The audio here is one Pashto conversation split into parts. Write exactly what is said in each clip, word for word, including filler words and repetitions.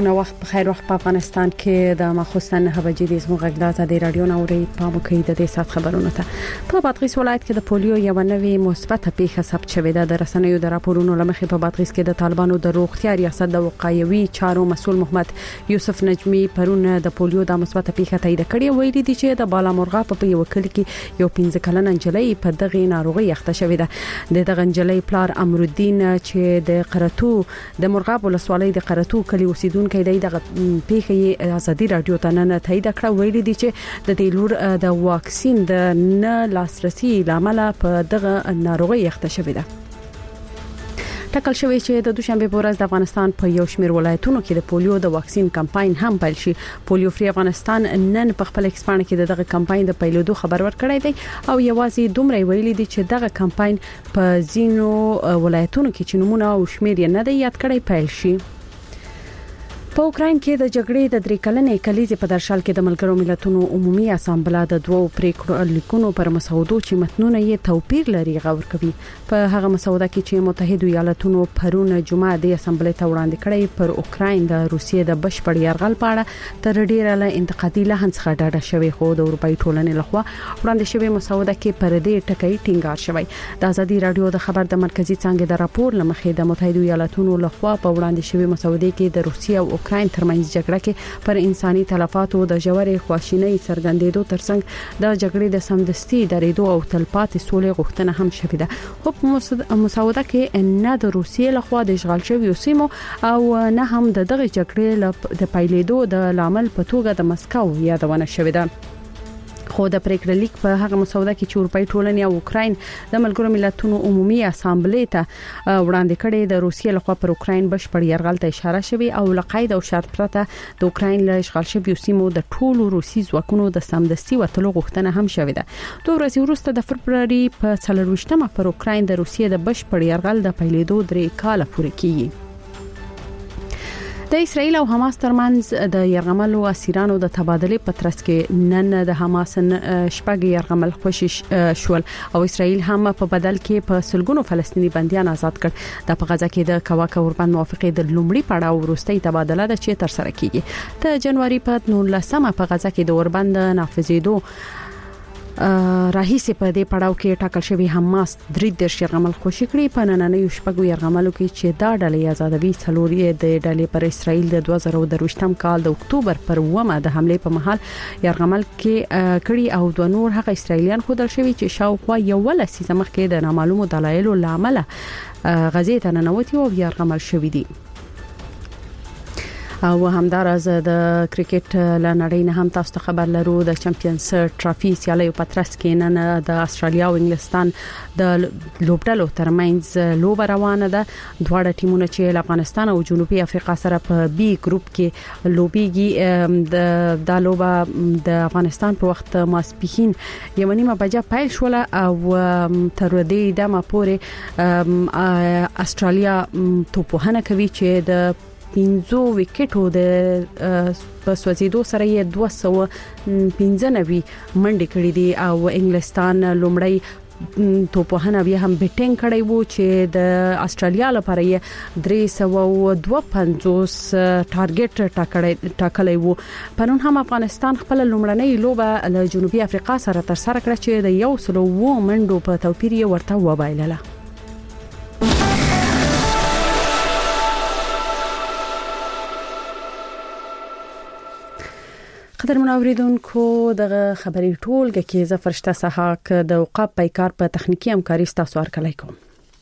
سلامونه وخت په خیر وخت په افغانستان کې د مخصوصن هبجې د زموږ غږ د رادیو نوري په مکه د دې سات خبرونه ته په بادغیس ولایت کې د پولیو یو نوې مثبت پیښه ثبت شوې ده. د رسنیو د راپورونو لمخې په بادغیس کې د طالبانو د روغتیا ریاست د وقایوي چارو مسول محمد یوسف نجمی پرون د پولیو د مثبت پیښه تایید کړې. ویلي دي چې د بالامرغه په یو کلی کې یو پنځه کلنه نجلۍ په دغه ناروغي اخته شوې ده. د دغه نجلۍ پلار امرالدین چې د قرتو د مرغاب ولسوالۍ د قرتو کلی اوسیدونکو دی دغه پیښه ازادي رادیو ته نن تایید کړه. ویلي دي چې د دې لور د واکسین د نه لاسرسي لامل په دغه ناروغي اخته شوې ده. ټاکل شوی چې د دوشنبه په ورځ د افغانستان په یو شمېر ولایتونو کې د پولیو د واکسین کمپاین هم پیل شي. پولیو فری افغانستان نن په خپل ایکسپانډ کې دغه کمپاین د پیلېدو خبر ورکړی دی او یوازې دومره ویلي دي چې دغه کمپاین په زینو ولایتونو کې چې نمونه او شمېر یې نه دی یاد کړی پیل شي. په اوکراین کې د جګړې د درې کلنې کلیزې په درشل کې د ملګرو ملتونو عمومي اسامبله د دوو پریکړو لیکونو پر مسودو چې متنونه یې توپیر لري غور کوي. په هغه مسوده کې چې متحده ایالاتونو پرون جمعه د اسامبلې ته وړاندې کړی پر اوکراین د روسیې د بشپړ یرغل په اړه تر ډیره له انتقادي لحن څخه ډاډه شوی خو د اروپאי ټولنې لخوا وړاندې شوی مسوده کې پر دې ټکی ټینګار شوی. د ازادي رادیو د خبر د مرکزی څنګه د راپور لمخې د متحده ایالاتونو لخوا په وړاندې شوی مسوده کې د روسیې او اوکراین ترمنځ جګړه کې پر انساني تلفاتو د جوړې خواشینۍ څرګندېدو ترڅنګ د جګړې د سمدستي درېدو او تلپاتې سولې غوښتنه هم شوې ده. خو په مسوده کې نه د روسیې لخوا د اشغال شویو سیمو او نه هم د دغه جګړې د پیلېدو د لامل په توګه د مسکو یادونه شوې ده. خو د پریکړه لیک په هغه مسوده کې چې اروپאי ټولنې او اوکراین د ملګرو ملتونو عمومي اسامبلې ته وړاندې کړي د روسیې لخوا پر اوکراین بشپړ یرغل ته اشاره شوی او لقید او شرط پرته د اوکراین له اشغال شویو سیمو د ټولو روسي ځواکونو د سمدستي وټلو غوښتنه هم شوې ده. دوه ورځې وروسته د فبرवरी په څلور ویشتمه پر اوکراین د روسیې د بشپړ یرغل د پیلېدو درې کاله پورې کیږي. د اسرایل او حماس ترمنځ د يرغملو اسیرانو د تبادله په ترڅ کې نن د حماس شپږ يرغمل خوشی شول او اسرایل هم په بدل کې په سلګونو فلسطینی بنديان آزاد کړ. د په غزا کې د کواکا اوربند موافقه د لومړي پړاو وروستي تبادله د چې تر سره کیږي. د جنوري په نولسمه په غزا کې د اوربند نافذېدو راهیسه په دې پړاو کې ټاکل شوی حماس درې د يرغمل خوشی کړی. په نننۍ شپږو يرغملو کې چې دا ډلې آزادوي څلوري د ډلې پر اسرائیل د دوه زره درویشتم کال د اکتوبر پر اومه د حمله په مهال يرغمل کې کړی او د نور هغه اسرائیلیان خودل شوی چې شاوخوا یو لسیزه مخکې د نامعلومو دلایلو لامل غزې ته ننوتي او يرغمل شوی دي. او همدارز د کرکټ لنړۍ نه هم تاسو ته خبر لرو. د چمپیونز ټرافي سیالیو په ترڅ کې نن د استرالیا او انګلستان د لوبډلو ترمنځ لوب روانه ده. دواړه ټیمونه چې افغانستان او جنوبي افریقا سره په بي ګروپ کې لوبيږي. د د لوبه د افغانستان په وخت ماسپښین یو نیمه بجې پیل شول او تر دې دمه پورې استرالیا توپوهنه کوي چې د پنځو وکټو د پسوځیدو سره یې دوه سوه پنځه نوي منډې کړې دي او انګلستان لومړی توپوهنه بیا هم بیټینګ کړی وو چې د استرالیا لپاره یې درې سوه دوه پنځوس ټارګټ ټاکلی وو. پرون هم افغانستان خپل لومړنۍ لوبه له جنوبي افریقا سره تر سره کړه چې د یو سلو و منډو په توپیر یې ورته وبایلله. قدر منوریدونکو دغه خبري ټولګه کې زفرشته سحاق د اوقاف پیکار په تخنیکی همکاري ستاسو ورکړی کوم.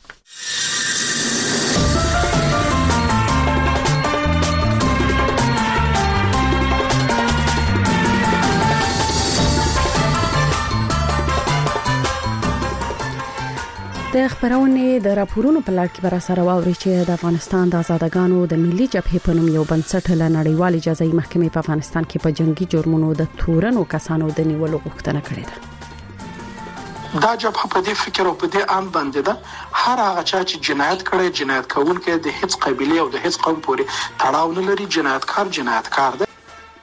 د خبرونې د راپورونو په لړ کې بر سره واوري چې د افغانستان د آزادګانو د ملي جبهې په نوم یو بنسټ له نړیوال جزایي محکمې په افغانستان کې په جنگي جرمونو د تورنو کسانو د نیولو غوښتنه کړې ده. دا جبهه په دې فکر او په دې عام باندې ده هر هغه چې جنایت کړي جنایت کوونکی د هیڅ قبيله او د هیڅ قوم پورې تړاو نه لري. جنایتکار جنایتکار دی.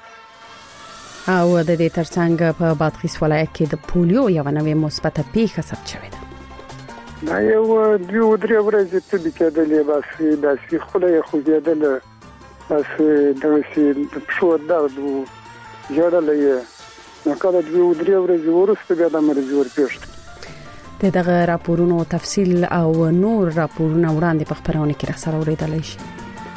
او د دې ترڅنګ په بادغیس ولایت کې د پولیو یو نوې مثبت پیښه ثبت شوې ده. دا یو دیو درې ورځې ته د کېدلې باسي داسې خله خو کېدل بس دغه سي په درد او جوړلې نو کله دوی ودري ورځې ورسته بیا د مرز ور پیښ دغه راپورونو تفصیل او نور راپورونه وړاندې په خبرونه کې راځي اوریدلای شي.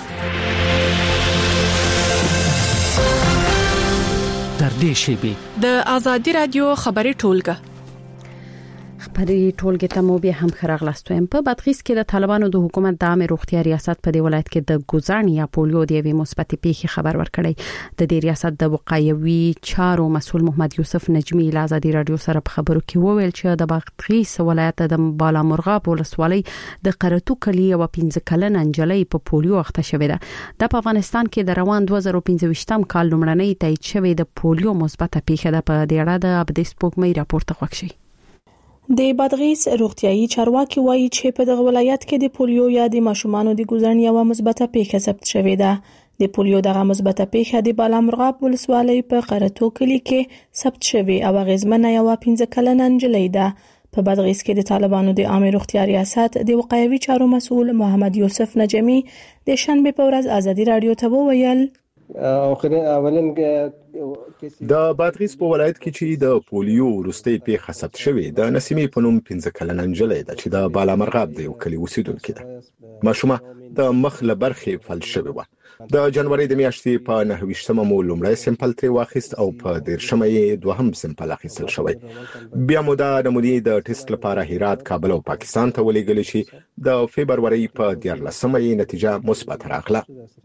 تر دې شیبې د ازادي رادیو خبري ټولګه خبري ټولګه ته مو به هم خراغلاستویم. په بادغیس کې د طالبانو د حکومت د عامه روغتیا ریاست په دی ولایت کې د ګوزان یا پولیو د یوې مثبت پیښې خبر ورکړی. د دې ریاست د وقایوي چارو مسول محمد یوسف نجمی له ازادي رادیو سره په خبرو کې وویل چې د بادغیس ولایت د بالا مرغاب ولسوالۍ د قرتو کلی او پنځه کلن انجلۍ په پولیو اخته شوې ده. د افغانستان کې د روان دوه زره پنځه کال لومړنۍ تایید شوې د پولیو مثبت پیښه ده. په دې اړه د ابدیس پوکمې راپور ته وښیي. د بادغیس روغتيایي چارواکي وایي چې په دغه ولایت کې د پولیو یا د ماشومانو د ګوزن یو مثبت پیښه ثبت شوې ده. د پولیو دغه مثبت پیښه د بالا مرغاب ولسوالۍ په قرتو کلی کې ثبت شوې او غزمنه یو پنځه کلن انجلۍ ده. په بادغیس کې د طالبانو د عامه روغتیا ریاست د وقایوي چارو مسؤل محمد یوسف نجمی د شنبه په ورځ ازادي رادیو ته وویل اولن د بادغیس په ولایت کې چې د پولیو وروستي پیښه ثبت شوې د نسیمې په نوم پنځه کلن انجلۍ ده چې د بالا مرغاب د یو کلی اوسیدونکې ده. ماشومه د مخ له برخې فلج شوې و. د جنوري د میاشتې په نهه ویشتمه مو لومړی سمپل ترې واخیست او په دیرشمه یې دوهم سمپل اخیستل شوی. بیا مو د نمونې د ټیسټ لپاره هرات، کابل او پاکستان ته ولېږل شي. د فبروري په دیارلسمه یې نتیجه مثبت راغله.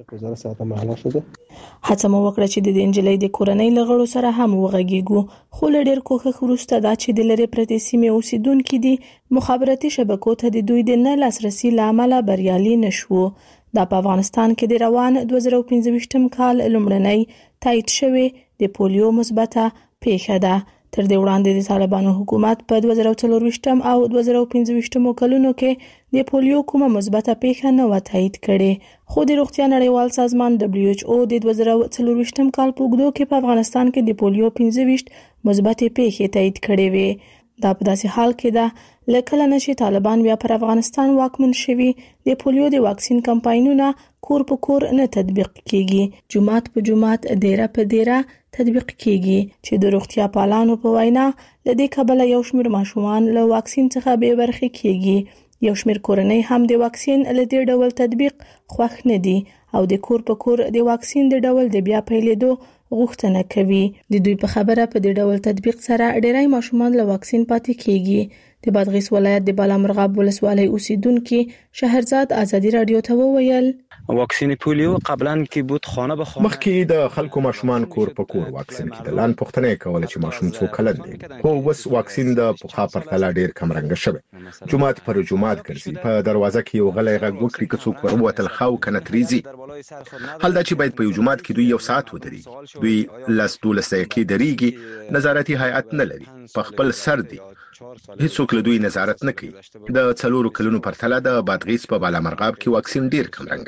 هڅه مو وکړه چې د انجلۍ د کورنۍ لغړو سره هم وغږیږو، خو له ډېر کوښښ وروسته دا چې د لری پرتې سیمې اوسیدونکو دي مخابراتي شبکو ته د دوی د نه لاسرسي لامل بریالي نشو. دا په افغانستان کې د روان دوه زره پنځه کال لومړنۍ تایید شوې د پولیو مثبت پیښه ده. تر دې وړاندې د طالبانو حکومت په دوه زره څلور او دوه زره پنځه کلونو کې د پولیو کومه مثبت پیښه نه و تایید کړې، خو د روغتیا نړیوال سازمان دبليو ایچ او د دوه زره څلور کال په اوږدو کې په افغانستان کې د پولیو پنځه مثبت پیښې تایید کړې وې. دا په داسې حال کې ده لکه لنشي طالبان بیا پر افغانستان واکمن شوي د پولیو د واکسین کمپاینونه کور په کور نه تطبیق کیږي، جمعات په جمعات، دیره په دیره تطبیق کیږي چې د روغتیا پالانو په وینا لدې کبله یو شمېر ماشومان له واکسین څخه بې برخې کیږي. یو شمېر کورنۍ هم د واکسین له دې ډول تطبیق خوښ نه دي او د کور په کور د واکسین د ډول د بیا پیلېدو غوښتنه کوي. د دوی په خبره په دې ډول تطبیق سره ډېری ماشومان له واکسین پاتې کیږي. د بادغیس ولایت د بالا مرغاب ولسوالۍ اوسیدونکو شهرزاد ازادي رادیو ته وویل واکسین پولیو قبلا کې بود خانه به خانه مخکې د خلکو ماشومان کور په کور واکسین کېدل. لان پښتنه کوله چې ماشوم څو کلن دی، خو اوس واکسین د پخوا پرتله ډیر کم رنګ شوی. جمعات پر جمعات ګرځي، په دروازه کې یو غلې غږ وکړي که څوک وروتل خاو کنه تریزي. حال دا چې باید په یو جمعات کې دوی یو ساعت ودري، دوی لاس دولس دقیقې دریږي، نظارتي هیئت نه لري، په خپل سر دی، هیڅوک له دوی نظارت نه کوي. د څلورو کلونو پرتله د بادغیس په بالا مرغاب کې واکسین ډیر کم رنګ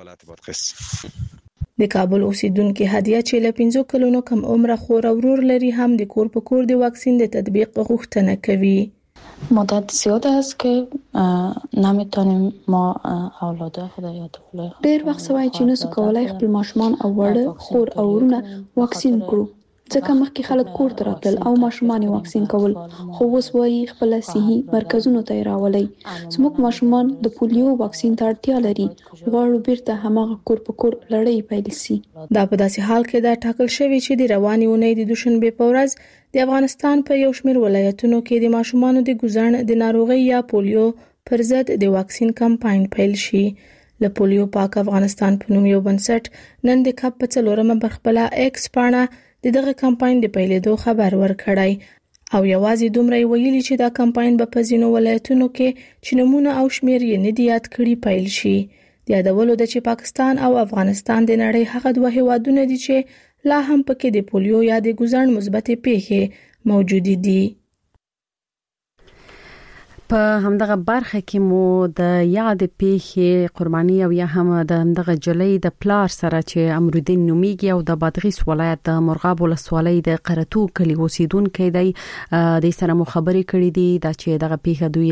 شوی. د کابل اوسیدونکو هدیه چې له پنځو کلونو کم عمره خور ورور لري هم د کور په کور د واکسین د تطبیق غوښتنه کوي. مدت زیاد است که نمیتونیم ما اولاده خود یا طفل ډیر وخت سوای چې نسو کولای خپل ماشومان او وړ خور او ورونه واکسین کړو، ځکه مخکې خلک کور ته راتل او ماشومان واکسین کول، خو اوس وایي خپل صحي مرکزونو ته راولي. زموږ ماشومان د پولیو واکسین ته اړتیا لري، غواړو بیرته هماغه کور په کور لړۍ پیل شي. دا په داسې حال کې دا ټاکل شوی چې د رواني اونۍ د دوشنبه په ورځ د افغانستان په یو شمېر ولایتونو کې د ماشومانو د ګوزن د ناروغي یا پولیو پر ضد د واکسین کمپاین پیل شي. له پولیو پاک افغانستان په نوم یو بنسټ نن د کپ په څلورمه برخه ایکس پاڼه د دغه کمپاین د پیلېدو خبر ورکړی او یوازې دومره ویلي چې دا کمپاین به په ځینو ولایتونو کې چې نمونه او شمیر یې نه دي یاد کړي پیل شي. د یادولو د چې پاکستان او افغانستان د نړۍ هغه دوه هیوادونه دي چې لا هم پکې د پولیو یا د ګوزن مثبت پیښې موجود دي. په همدغه برخه کې مو د یاد پیښې قرباني او یا هم د همدغه جلې د پلار سره چې امرالدین نومیږي او د بادغیس ولایت د مرغاب ولسوالۍ د قرتو کلی اوسیدونکو دی د سره مو خبرې کړې دي دا چې دغه پیښه دوی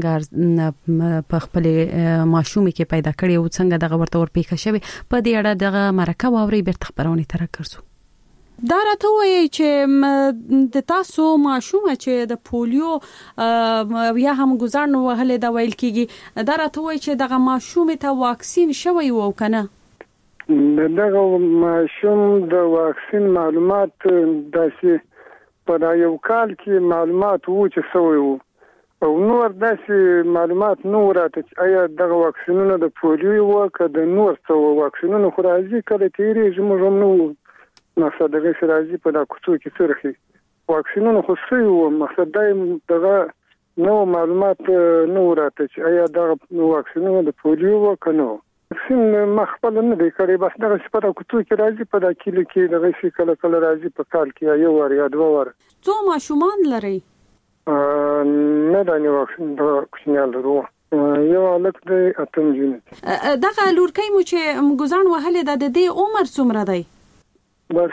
څنګه په خپل ماشومې کې پیدا کړې او څنګه دغه ورته ور پیښه شوی په دې اړه دغه مرکه واوري بیرته خبرونه تر کړو. دا راته وایي چې د تاسو ماشومه چې د پولیو یا هم ګزارنه وهلې دا ویل کیږي دا راته وایي چې دغه ماشومه ته واکسین شوی وو کنه دغه ماشوم د واکسین معلومات داسې په یو کال کې معلومات وو چې سوی وو او نور داسې معلومات نو راته آیا دغه واکسینونه د پولیو وو که د نور څه واکسینونه خو راځي کله تیری زموږ نو مقصد دغه راځي په د کوڅو کې سرخي واکسینونه خو سوی وو مقصد دا دغه نو معلومات نو راته چې آیا دغه واکسینونه د پولیو وو که نه واکسین مخبل نه دی کړی بس دغه په د کوڅو کې راځي په د کلی کې دغه شي کله کله راځي په کال کې یو ور یا دوه ور څو ماشومان لري نه دا نه واکسین د کوچنیان لرو یو الک د اتم جنې دغه لورکۍ مو چې ګزارن وهلې د دې عمر څومره دی بس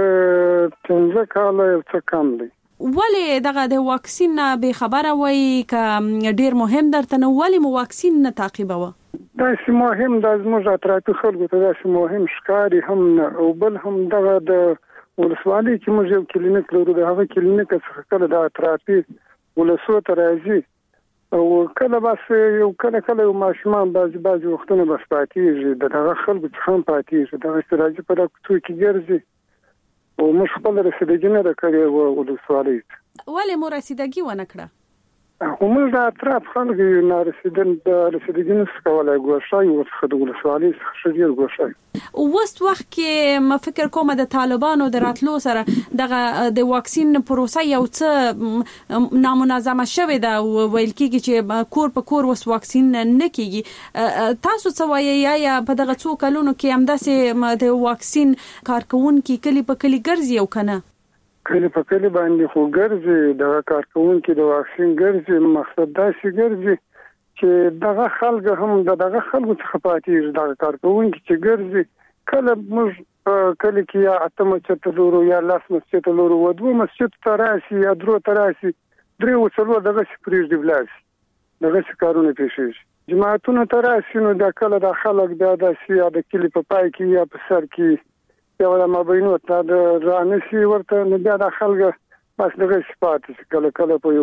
پنځه کاله یو څه کم دی ولې دغه د واکسین نه به خبره وای ک ډیر مهم درته نو ولې مو واکسین نه تعقیبوه دا چې مهم د زموږ اطرافي خلکو ته دا چې مهم ښکاري هم نه او بل هم دغه د ولسوالۍ کې موږ یو کلینیک لرو د هغه کلینیک څخه کله د اطرافي ولسو ته راځي او کله بس یو کله کله یو ماشومان بعضی بعضی وختونه بس پاتېږي دغه خلکو څخه هم پاتېږي دغه استراجي په دغه څو کې ګرځي او موږ خپل رسیدګي نه راکړې و ولسوالۍ ولې مو رسیدګي ونه کړه همغه د اطراف خلک نه رسیدل د رسیدګي نه کولای ګوښای او څخه د ولسوالۍ څخه شریل ګوښای وست وخت کې ما فکر کوم د طالبانو د راتلو سره دغه د واکسین پروسه یو څه نامنظمه شوې ده او ویل کېږي چې کور په کور وس واکسین نه کیږي تاسو څه وایي یا په دغه څو کلونو کې همداسې د واکسین کارکونکو کلی په کلی ګرځي او کنه کلی په کلی باندې خو ګرځي دغه کارکونکو د واکسین ګرځي مقصد دا شي ګرځي چې دغه خلک هم دغه خلکو څخه پاتې دغه کارکونکو چې ګرځي کله موږ کله کې یا اتم چتلورو یا لاس مسجد لورو و دوه مسجد تراسي یا درو تراسي درې وڅلو دغه سپریج دی بلاس دغه کارونه پیښیږي جماعتونه تراسي نو د کله د خلک د داسي یا د کلی په پای کې یا په سر کې یا د مابینو ته د رانسي ورته نه بیا د خلک بس دغه سپاتې کله کله په یو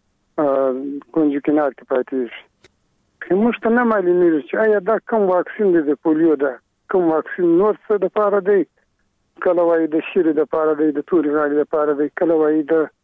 کونج کنار کې پاتې موږ ته نه معلومیږي چې آیا دا کوم واکسین دی د پولیو ده کوم واکسین نور څه د پاره دی کله وایي د شری د پاره دی د توري غاړي د پاره دی کله وایي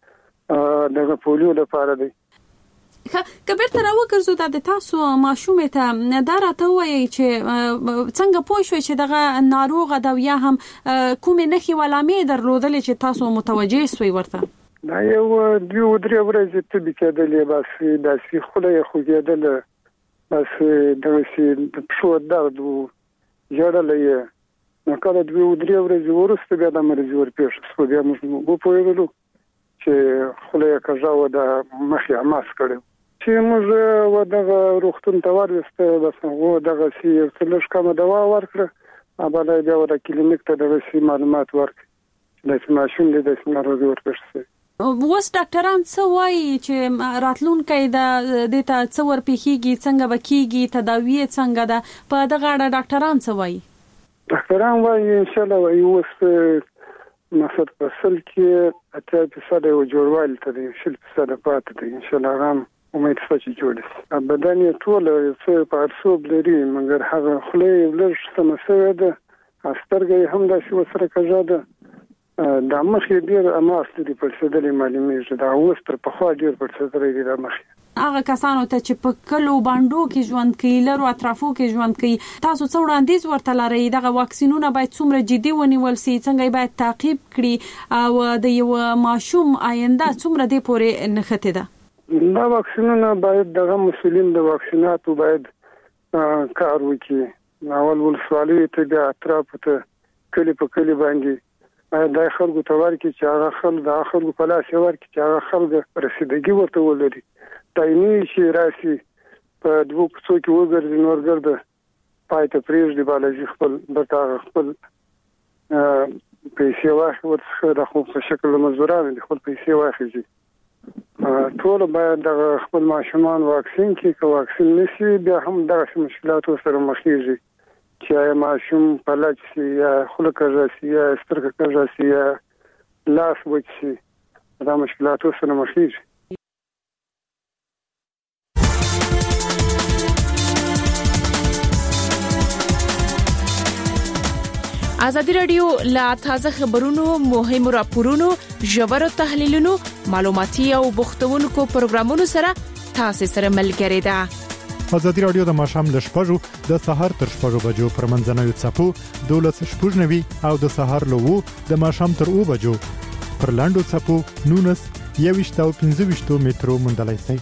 د دغه پولیو د پاره دی کبیر تر وګرځو د تاسو ماشومه ته دا راته وایي چې څنګه پوه شوي چې دغه ناروغه دا یا هم کومې نښې ولامې درلودلې چې تاسو متوجه شوي ورته دا یو دوه درې ورځې ته بکېدلې بس داسې خوله یې خوږېدله بس دغه سي د پښو درد و جوړلې نو کله دوه درې ورځې ورسته بیا د مرض ورپېښ شو بیا موږ وپوهېدلو چې خوله یې کږه د مخې عماس کړی چې موږ و دغه روغتون ته ورسته بس هغه دغه سي څلور کمه دوا ورکړه ابا بیا د کلینیک ته دغه سي معلومات ورکړه د ماشوم د ناروغي ورپېښ وس ډاکټران څه وایي چې راتلونکي د دته څو ور پیخيږي څنګه بکیږي تداوی څنګه ده په دغه اړه ډاکټران څه وایي ډاکټران وایي ان شاء الله وایي وس مقصد په سل کې اته فیصد یو جوړوال ته دی شل فیصد پاتې دی ان شاء الله غام امید چې جوړ شي بدن یې ټول څه په ارسوب لري مګر هغه خلې لږ سمسه ده استرګې هم د شو سره کجا ده د مخې ډیر اماس لري په څه معلومه دا اوس تر په خوا ډیر په څه لري د مخې هغه کسانو ته چې په کلو باندو کې ژوند کوي لرو اطرافو کې ژوند کوي تاسو څو وړاندیز ورته لرئ دغه واکسینونه باید څومره جدي ونیول شي څنګه باید تعقیب کړي او د یو ماشوم آینده څومره دی پورې نخته ده دا واکسینونه باید دغه مسولین د واکسیناتو باید کار وکړي ناول ولسوالۍ ته د اطراف ته کلی په کلی باندې د خلکو تور کې چې هغه خلک د خلکو په لاس ور کې چې هغه خلک رسیدګي ورته ولري دایمي شي راسي په دوه څو کې وګرځي نور ګرځي پایته پریږ دی بالاجی خپل برتاغه خپل پیسې واخلي ورڅخه د خو په شکل مزورانه د خپل پیسې واخلي ټول باید د خپل ماشومان واکسین کې که واکسین نشي بیا هم دغه مشکلات سره مخ کیږي چې ماشوم پلاچ سي یا خلک راځي یا سترګه راځي یا لاس وچی دا مشکلات سره مخ کیږي. ازادي رادیو لا تازه خبرونو مهم راپورونو ژور تحلیلونو معلوماتي او بوختونکو پروګرامونو سره تاسو سره ملګری ده. ازادي رادیو د ماشام ل شپږو د سحر تر شپږو بجو پر منځنوي چپو دولس شپږنوي او د سحر لوو د ماشام تر او بجو پر لاندو چپو نونس یويشت او پنځه ویشت مترو مندلای سي.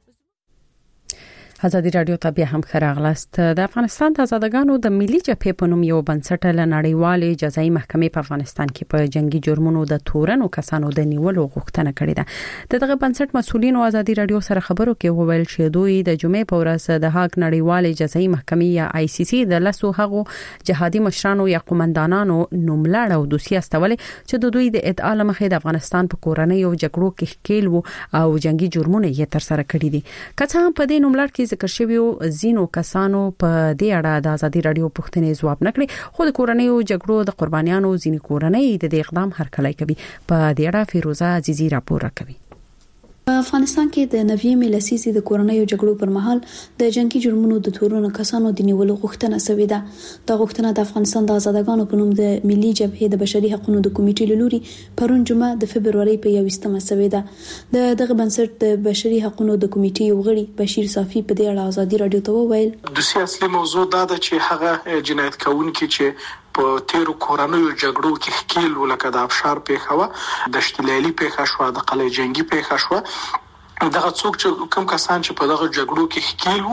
ازادي رادیو ته بیا هم خراغلاست. د افغانستان د آزادګانو د ملي جبهې په نوم یو بنسټ له نړیوالې جزایي محکمې په افغانستان کې په جنگي جرمونو د تورنو کسانو د نیولو غوښتنه کړې ده. دغه بنسټ مسؤلین او ازادي رادیو سره خبرو کې وویل چې دوی د جمعې په ورځ د هاګ نړیوالې جزایي محکمې یا آی سی سی د لاسو هغو جهادي مشرانو یا قومندانانو نوملړ او دوسیه استولې چې د دوی د ادعا لمخې د افغانستان په کورنۍ او جګړو کې ښکیل وو او جنگي جرمونه یې تر سره کړی دي. که څه په دې نوملړ کې ذکر شویو زینو کسانو په دې اړه د ازادي رادیو پوښتنې ځواب نکړي خو د کورنۍ او جګړو د قربانیانو ځینې کورنۍ د دې اقدام هرکلی کوي. په دې اړه فیروزه عزیزی راپور راکوي. په افغانستان کې د نوې لسیزې د کورنۍ جګړو پر مهال د جنگي جرمونو د تورونو کسانو د نیولو غوښتنه شوې ده. د غوښتنه د افغانستان د آزادګانو په نوم د ملي جبهې د بشري حقوقو د کمیټې لوري پرون جمعه د فبرवरी په یوویشتمه شوې ده. د دغه بنسټ د بشري حقوقو د کمیټې یو غړي بشیر صافي په دې اړه ازادي رادیو ته وویل د سیاسي موضوع دا ده چې هغه جنایت کوونکي چې په تیرو کورنیو جګړو کې ښکیل ولکه د افشار پیښه د شتلالي پیښه شو د قلعه جنگي پیښه شو دغه څوک چې کوم کسان چې په دغه جګړو کې ښکیل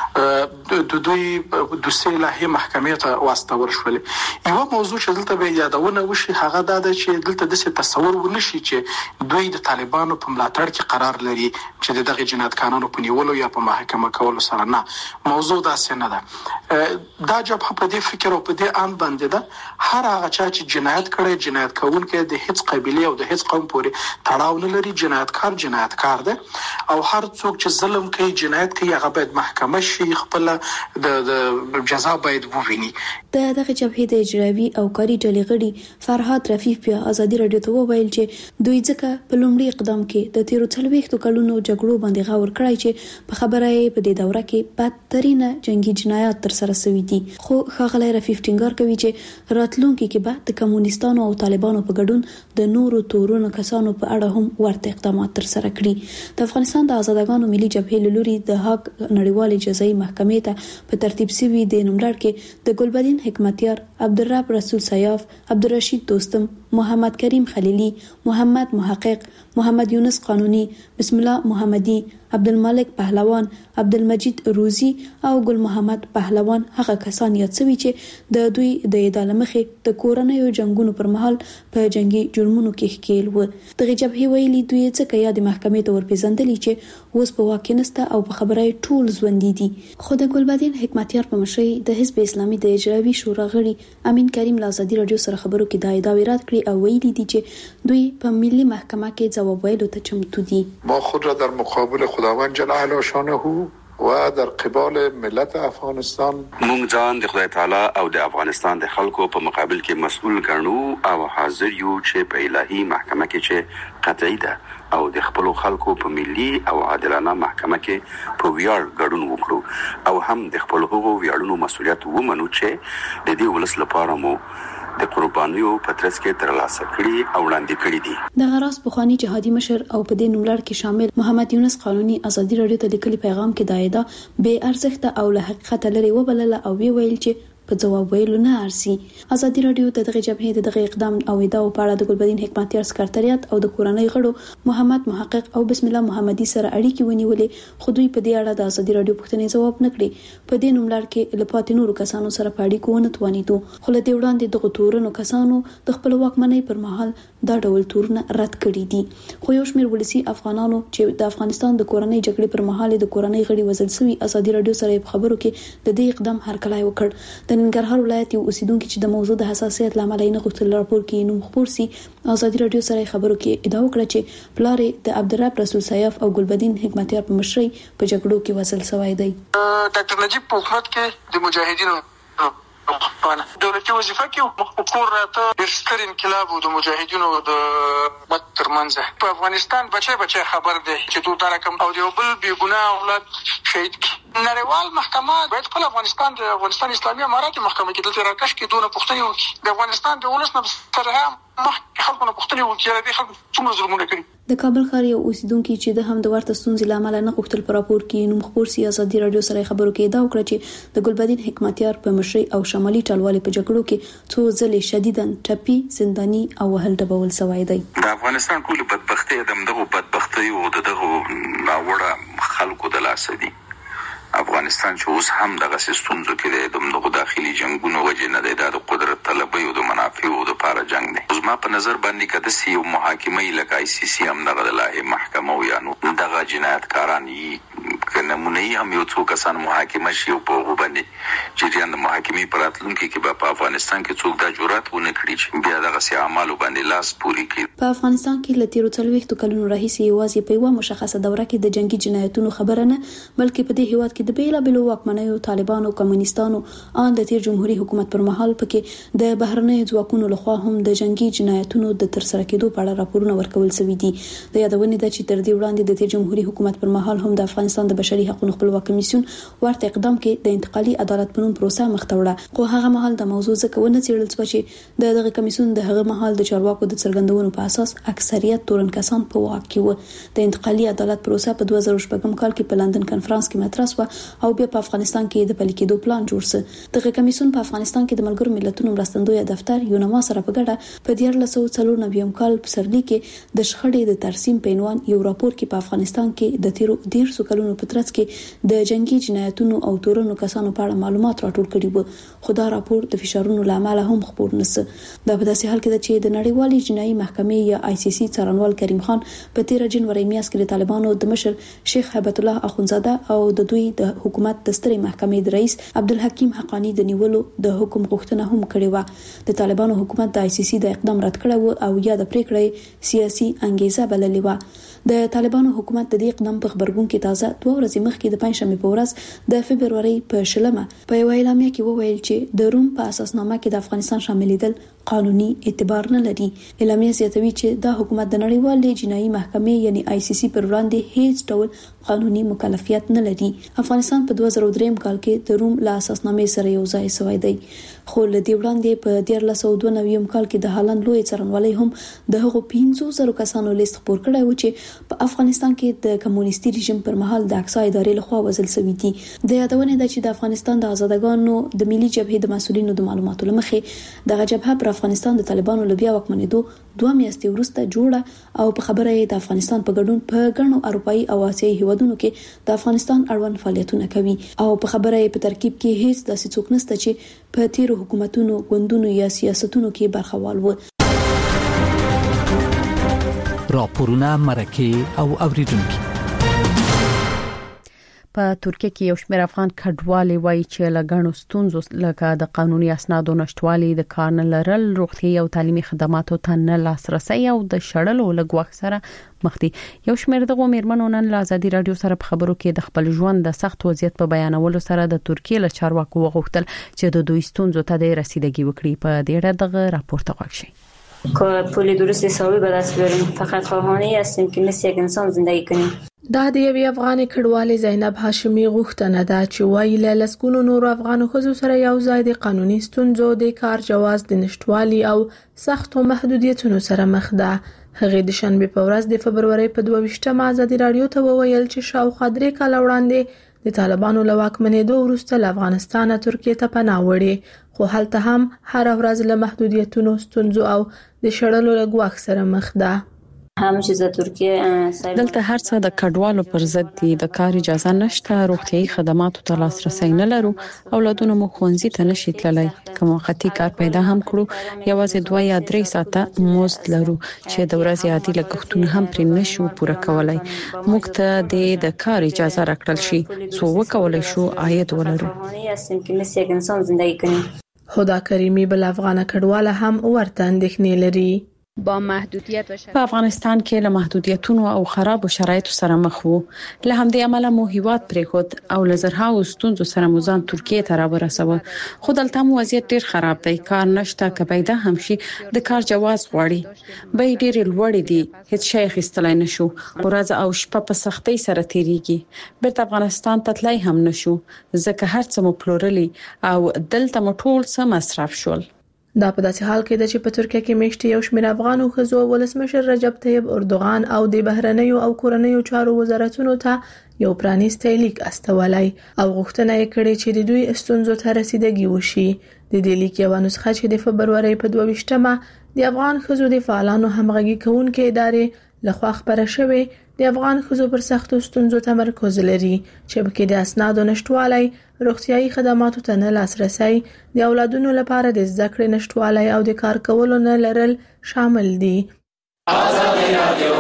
وو د دوی د سیلاه محکمې ته واستول شول. یو موضوع چې دلته به یادونه وشي هغه دا ده چې دلته د څه تصور ونشي چې دوی د طالبانو په ملاتړ کې قرار لري چې دغه جنایتکارانو په نیولو یا په محاکمه کولو سره نه. موضوع دا څه نه ده. دا جبهه په دې فکر او په دې ان باندې ده هر هغه چې جنایت کړي جنایت کوونکی د هیڅ قبيله او د هیڅ قوم پورې تړاو نه لري. جنایتکار جنایتکار ده او هر څوک چې ظلم کوي جنایت کوي هغه باید محکمه شي خپل د د جزا باید وویني. د دغه جبهې د اجرایي او کاري ډلې غړي فرهاد رفیف بیا ازادي رادیو ته وویل چې دوی ځکه په لومړي اقدام کې د تیرو څلوېښتو کلونو جګړو باندې غور کړی چې په خبره یې په دې دوره کې بدترینه جنگي جنایات تر سره شوي دي. خو ښاغلی رفیف ټینګار کوي چې راتلونکي کې به د کمونیستانو او طالبانو په ګډون د نورو تورونو کسانو په اړه هم ورته اقدامات تر سره کړي. د افغانستان د آزادګانو ملي جبهې لوري د هاګ نړیوالې جزایي محکمې ته په ترتیب شوی د نوملړ کې د ګلبدین حکمتیار، عبدالرب رسول سیاف، عبدالرشید دوستم، محمد کریم خلیلی، محمد محقق، محمد یونس قانونی، بسم الله محمدی، عبدالملک پهلوان، عبدالمجید روزی او ګل محمد پهلوان هغه کسان یاد شوي چې د دوی د ادعا مخې د کورنیو جنگونو پر مهال په جنگي جرمونو کې ښکیل وو. دغه جبهې ویلي دوی څخه یاد محکمې ته ورپېژندلي چې اوس په واقع نسته او په خبره ټول ژوندۍ دي. خو د ګلبدین حکمتیار په مشرۍ د حزب اسلامي د اجرایي شورا غړي امین کریم له ازادي رادیو سره خبرو کې دا ادعا رد کړې او ویلي دي چې دوی په ملي محکمه کې ځواب ویلو ته چمتو دي. ما خود را در مقابل خداوند جل جلاله شانه و در قبال ملت افغانستان مونږ ځان د خدای تعالی او د افغانستان د خلکو په مقابل کې مسؤل ګڼو او حاضر یو چې په الهي محکمه کې چې قطعي ده او د خپل خلکو په ملي او عادلانه محکمه کې په ویاړ ګډون وکړو او هم د خپل هغو ویاړونو مسؤلیت ومنو چې د دې ولس لپاره مو د قربانیو په ترڅ کې ترلاسه کړي او وړاندې کړي دي. د غراس بخوانی جهادي مشر او په دې نوملړ کې شامل محمد یونس قانونی ازادي رادیو ته لیکلي پیغام کې دا ادعا بے ارزښت او له حقیقت لري وبلله او ویل چې په ځواب ویلو نه ارسي. ازادي رادیو د دغه جبهې د دغه اقدام او ادعاو په اړه د ګلبدین حکمتیار سکرټریات او د کورنۍ غړو محمد محقق او بسم الله محمدي سره اړیکې ونیولې، خو دوی په دې اړه د ازادي رادیو پوښتنې ځواب نه کړي. په دې نوملړ کې لپاره نورو کسانو سره په اړیکو ونه توانیدو، خو له دې وړاندې دغه تورنو کسانو د خپل واکمنۍ پر مهال دا ډول تورونه رد کړي دي. خو یو شمېر ولسی افغانانو چې د افغانستان د کورنۍ جګړې پر مهال د کورنۍ غړي وژل شوي ازادي رادیو سره په خبرو کې د دې اقدام هرکلی وکړ. د ننګرهار ولایت یو اوسیدونکو چې د موضوع د حساسیت لامل یې نه غوښتل راپور کې نوم خپور سي، ازادي رادیو سره خبرو کې ادعا وکړه چې پلار د عبدالرب رسول سیاف او ګلبدین حکمتیار په مشرۍ په جګړو کې وژل شوی دی. ډاکټر نجیب په حکومت کې د مجاهدینو دولتي وظیفه کې کور راته ډېر ستر انقلاب د مجاهدینو د حکومت ترمنځ په افغانستان بچي بچي خبر دی چې دوی دا رقم او یو بل بې ګناه اولاد شهید کی. نړیوال محکمه باید خپل افغانستان د افغانستان اسلامي امارات محکمه کې دلته راکش کې دونه پوښتنې وکړي. د افغانستان د ولس نه سره مخکې خلکو نه پوښتنې وکړي چې خلکو څومره ظلمونه کړي. د کابل ښار یو اوسیدونکو چې د هم د ورته ستونزې لامل نه غوښتل په راپور کې نوم خپور سي، ازادي رادیو سره خبرو کې ادعا وکړه چې د ګلبدین حکمتیار په مشرۍ او شمالي ټلوالې په جګړو کې څو ځلې شدیداً ټپي، زنداني او وهل ډبول شوی دی. د افغانستان ټول بدبختي دغه بدبختي او دغه ناوړه خلکو د لاس دي. افغانستان چې اوس هم دغه ستونزو کې د دغه داخلي جنگونو وجه نه دی، د قدرت طلبي او د منافعو د لپاره جنگ دی. اوس ما په نظر باندې کده سی یو محاکمه لکه آی سی سی هم دغه د لایحه محکمه او یا نو دغه جنایتکاران یې کنمونه هم یو څو کسان محاکمه شي او په هغه باندې چې د محاکمې پراتلونکو کې په افغانستان کې څوک د جرأت ونه کړي چې بیا دغه سي اعمال باندې لاس پوري کړي. په افغانستان کې لته تیرو څلويختو کلونو راهیسې یوازې په یو مشخصه دوره کې د جنگي جنایتونو خبره نه، بلکې په دې هیواد کې د بیلابېلو واکمنیو، طالبانو، کمونیستانو ان د تیر جمهوریت حکومت پر مهال پکې د بهرنۍ ځواکونو لخوا هم د جنگي جنایتونو د تر سره کېدو په اړه راپورونه ورکول شوي دي. د یادونې ده چې تر دې وړاندې د تیر جمهوریت حکومت پر مهال هم د افغانستان د بشري حقوقو خپلواک کمیسیون ورته اقدام کې د انتقالي عدالت په نوم پروسه مخته وړه، خو هغه مهال د موضوع ځکه ونه څېړل شو چې د دغه کمیسیون د هغه مهال د چارواکو د څرګندونو په اساس اکثریت تورن کسان په واک کې و. د انتقالي عدالت پروسه په دوه زره شپږم کال کې په لندن کنفرانس کې مطرح شو او بیا په افغانستان کې د پلي کېدو پلان جوړ شو. دغه کمیسیون په افغانستان کې د ملګرو ملتونو مرستندوی دفتر یونما سره په ګډه په دیار لسو څلور نویم کال په سرلی کې د شخړې د ترسیم په عنوان یو راپور کې په افغانستان کې د تیرو ډیر سو کلونو په ترڅ کې د جنگي جنایتونو او تورنو کسانو په اړه معلومات راټول کړي وو، خو دا راپور د فشارونو لامل هم خبر نسه. دا په داسې حال کې ده چې د نړیوالې جنایي محکمې یا آی سی سی څارنوال کریم خان په تیر جنوري میاشت کې د طالبانو د مشر شیخ هیبت الله اخونزاده او د دوی د حکومت د سترې محکمې د رئیس عبدالحکیم حقانی د نیولو د حکم غوښتنه هم کړې و. د طالبانو حکومت د آی سی سی د اقدام رد کړی او یا د پریکړې سیاسي انګیزه بللې و. د طالبانو حکومت د دې اقدام په خبرګون کې تازه دوه ورځې مخکې د پنځشنبه په ورځ د فبرवरी په شلمه په یو اعلامیه کې وویل چې د روم په اساسنامه کې د افغانستان شاملېدل قانوني اعتبار نه لري. اعلامیه زیاتوي چې دا حکومت د نړیوالې جنایي محکمې یعنی آی سی سی پر وړاندې هیڅ ډول قانوني مکلفیت نه لري. افغانستان په دوه زره درې کال کې د روم له اساسنامې سره یو ځای شوی دی، خو له دې وړاندې په دیار لسو دوه نویم کال کې د هالند لوی څارنوالۍ هم د هغو پنځو زرو کسانو لیست خپور کړی و چې په افغانستان کې د کمونیستي رژیم پر مهال د اقصا ادارې لخوا وژل شوي دي. د یادونې ده چې د افغانستان د آزادګانو د ملي جبهې د مسؤلینو د معلوماتو لمخې دغه جبهه پر افغانستان د طالبانو لبیا واکمنېدو دوه میاشتې وروسته جوړه او په خبره یې د افغانستان په ګډون په ګڼو اروپایي او آسیایي هیوادونو کې د افغانستان اړوند فعالیتونه کوي او په خبره یې په ترکیب کې هیڅ داسې څوک نشته چې په تیرو حکومتونو، ګوندونو یا سیاستونو کې برخوال و. راپورونه، مرکه او اوریدونکو. په ترکیه کې یو شمېر افغان کډوالي وایي چې لګڼو ستونزو لکه د قانوني اسنادو نشټوالي، د کار نه لرل، روغتي او تعلیمي خدماتو ته نه لاسرسي او د شړلو لګوخ سره مخ دي. یو شمېر دغه میرمنو نن له ازادي رادیو سره په خبرو کې د خپل ژوند د سخت وضعیت په بیانولو سره د ترکیه له چارواکو وغوښتل چې د دوی ستونزو ته د رسیدګي وکړي. په دې اړه دغه راپور ته غوږ شئ. پول درست حسابی به دست بیاریم، فقط خواهانی هستیم که مثل یک انسان زندگی کنیم. دا د یوې افغان کډوالې زینب هاشمي غوښتنه ده چې وایي له لسګونو نور افغان ښځو سره یو ځای د قانوني ستونزو، د کار جواز د نشټوالي او سختو محدودیتونو سره مخ ده. هغې د شنبې په ورځ د فبرवरी په دوه ویشتمه ازادي رادیو ته وویل چې شاوخوا درې کاله وړاندې د طالبانو له واکمنېدو وروسته له افغانستانه ترکیه ته پناه وړي، خو هلته هم هر ورځ له محدودیتونو، ستونزو او د شړلو له ګواښ سره مخ ده. همش ز ترکیه دلته هر څه د کډوالو پر ضد دي، د کار اجازه نشته، روغتيایي خدماتو ته لاسرسي نه لرو، اولادونه مو ښوونځي ته نشي تللی. کوم وختي کار پیدا هم کړو، یوازې دوه یا درې ساعته مزد لرو چې د ورځې عادي لګښتونه هم پرې نشو پوره کولای. موږ ته د کار اجازه راکړل شي څو وکولای شو عاید ولرو. هدا کریمی بل افغان کډواله هم ورته اندېښنې لري. با محدودیت و شرایط په افغانستان کې له محدودیتونو او خراب شرایطو سره مخ وو. له همدې امله مو هیواد پریخود او لزرها ستونزو سره مو ځان ترکیه ته راورسوه. خو دلته مو وضعیت ډیر خراب دی، کار نشته، کبایده هم شي د کار جواز غواړي، به ډیر لوړ دي، هیڅ شي خستلای نشو، ورځ او شپه په سختۍ سره تیریږي. بیرته افغانستان ته تلای هم نشو ځکه هر څه مو پلورلی او دلته مو ټول څه مصرف شول. دا په داسې حال کې ده چې په ترکیه کې میشته یو شمېر افغانو ښځو ولسمشر رجب طیب اردوغان او د بهرنیو او کورنیو چارو وزارتونو ته یو پرانیستی لیک استولای او غوښتنه یې کړې چې د دوی ستونزو ته رسیدګي وشي. د دې لیک یو نسخه چې د فبرورۍ په دوه ویشتمه د افغان ښځو د فعالانو همغږي کوونکې ادارې لخوا خبره شوې، د افغان ښځو پر سختو ستونزو تمرکز لري چې پکې د اسنادو نشټوالی، روغتيایي خدماتو ته نه لاسرسي، د اولادونو لپاره د زده کړې نشټوالی او د کار کولو نه لرل شامل دي. آزادي رادیو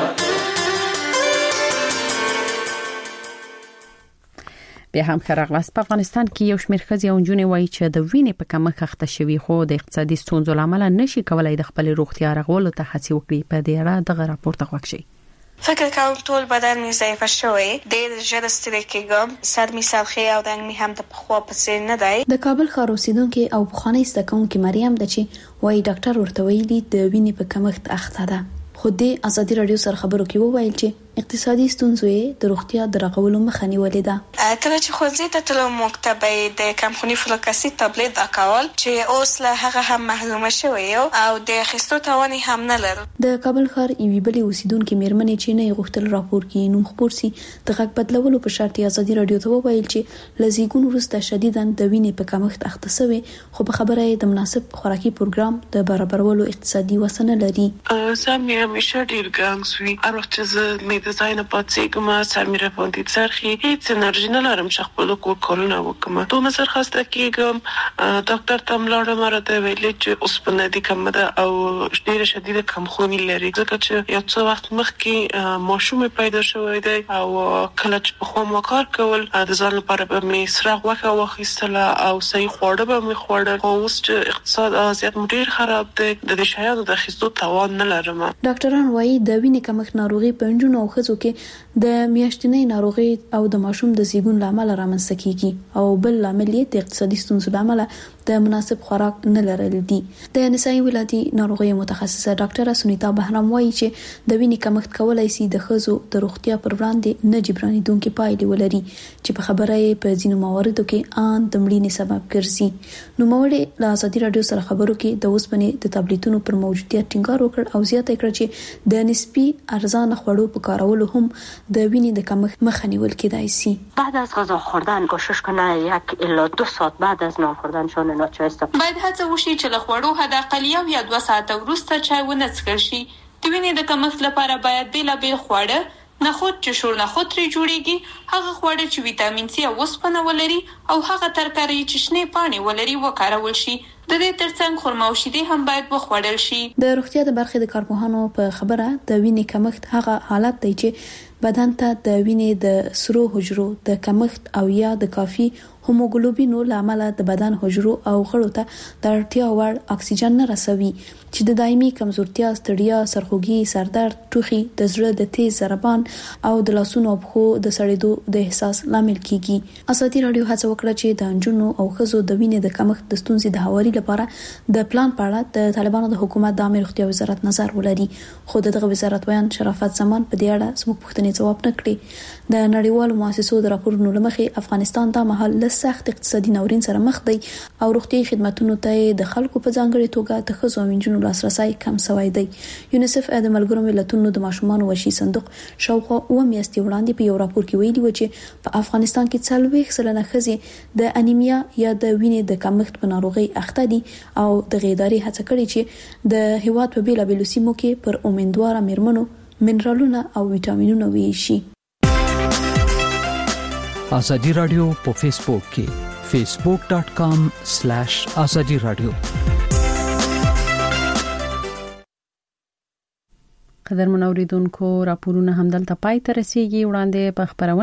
بیا هم خرغلاس په افغانستان کې یو شمېر ښځې او نجونې وایي چې د وینې په کمښت اخته شوي، خو د اقتصادي ستونزو لامل نشي کولای د خپل روغتیا رغولو ته هڅه وکړي. په دې اړه دغه راپور ته غوښتي. فکر کوم ټول بدن می ضعیف شوی، ډېر ژر ستړی کېږم، سر می سرخی او رنګ می هم د پخوا په څیر نه دی. د کابل ښار اوسیدونکو او پخوانی زده کوونکې مریم د چې وایي ډاکټر ورته ویلي د وینې په کمښت اخته ده. خو د ازادي رادیو سره خبرو کې وویل چې اقتصادي ستونزو یې د روغتیا د رغولو مخه نیولې ده. کله چې ښوونځي ته تلو موږ ته به د کمخوني فولک اسید ټابلیټ راکول چې اوس له هغه هم محرومه شوی یو او د اخیستو توان هم نه لرو. د کابل ښار یوې بلې اوسیدونکې میرمنې چې نه غوښتل راپور کې نوم خپور سي د غږ بدلولو په شرط ازادي رادیو ته وویل چې لزیګون وروسته شدیداً د وینې په کمښت اخته شوی، خو په خبره یې د مناسب خوراکي پروګرام د برابرولو اقتصادي وسنه لري. سم یې همیشه ډیر ګنګ سوي، هر وخت چې زه مې د ځای نه پاتېږم سر مې راباندې څرخي، هیڅ انرژي نه لرم چې خپل کور کارونه وکړم. دومره سرخسته کېږم، ډاکټر ته ملاړم، راته ویلي چې اوسپنه دې کمه ده او ډېره شدیده کمخوني لري، ځکه چې یو څه وخت مخکې ماشوم پیدا شوی دی او کله چې پخوا ما کار کول د ځان لپاره به مې سره غوښه واخیستله او صحیح خواړه به مې خوړل، خو اوس چې اقتصاد وضعیت مو ډېر خراب دی، د دې شیانو د اخیستو توان نه لرم. ډاکټران وایي د وینې کمښت ناروغي په نجونو او ښځو کې د میاشتنۍ ناروغي او د ماشوم د زیږون لامل رامنځته کیږي او بل لامل یې د اقتصادي ستونزو لامل د مناسب خوراک نه لرل دي. د نسایي ولادي ناروغي متخصصه ډاکټره سنیتا بهرام وایي چې د وینې کمښت کولای شي د ښځو د روغتیا پر وړاندې نه جبرانېدونکې پایلې ولري چې په خبره یې په ځینو مواردو کې ان د مړینې سبب ګرځي. نو موږ له ازادي رادیو سره خبرو کې د اوسپنې د ټابلیټونو پر موجودیت ټینګار وکړ او زیاته کړه چې د نسبی ارزانه خوړو په کارولو هم د وینې د کمښت مخه نیول کېدای شي. بعد از غذا خوردن کوشش کنه یک الی دو ساعت بعد از نان خوردنشان ناچایسته. باید هڅه وشي چې له خوړو حداقل یو یا دوه ساعته وروسته چای ونه څښل شي. د وینې د کمښت لپاره باید بیلابیل خواړه، نخود چې شور نخود ترې جوړیږي، هغه خواړه چې ویټامین سي او اوسپنه ولري او هغه ترکاري چې شنې پاڼې ولري وکارول شي. د دې ترڅنګ خرما او شیدې هم باید وخوړل شي. د روغتیا د برخې د کارپوهانو په خبره د وینې کمښت هغه حالت دی چې بدن ته د وینې د سرو حجرو د کمښت او یا د کافي هوموګلوبینو لامل د بدن حجرو او غړو ته د اړتیا وړ اکسیجن نه رسوي چې د دایمي کمزورتیا، ستړیا، سرخوږي، سردرد، ټوخي، د زړه د تیز ضربان او د لاسونو او پښو د سړېدو د احساس لامل کیږي. ازادي رادیو هڅه وکړه چې د انجونو او ښځو د وینې د کمښت د ستونزې د هواري لپاره د پلان په اړه د طالبانو د حکومت د عامه روغتیا وزارت نظر ولري، خو دغه وزارت ویان شرافت زمان په دې اړه سمو پوښتنې جواب نه کړي. د نړیوالو مؤسسو د راپورونو لمخې افغانستان د مهال له سخت اقتصادي ناورین سره مخ دی او روغتیايي خدماتو ته د خلکو په ځانګړي توګه د ښځو او نجونو لاسرسي کم شوی دی. یونیسف د ملګرو ملتونو د ماشومان وشي صندوق شاوخوا و میاشتې وړاندې په یو راپور کې ویلي و چې په افغانستان کې څلوېښت سلنه ښځې د انیمیا یا د وینې د کمښت په ناروغي اخته دي او د غیداري هڅه کړې چې د هیواد په بیلابېلو سیمو کې پر امیندواره میرمنو منرالونه او ویټامینونه ویشي. ازادي رادیو په فیسبوک کې facebook dot com slash azadi radio. قدر منوریدونکو راپورونه همدلته پای ته رسیږي. وړاندې په خبرونه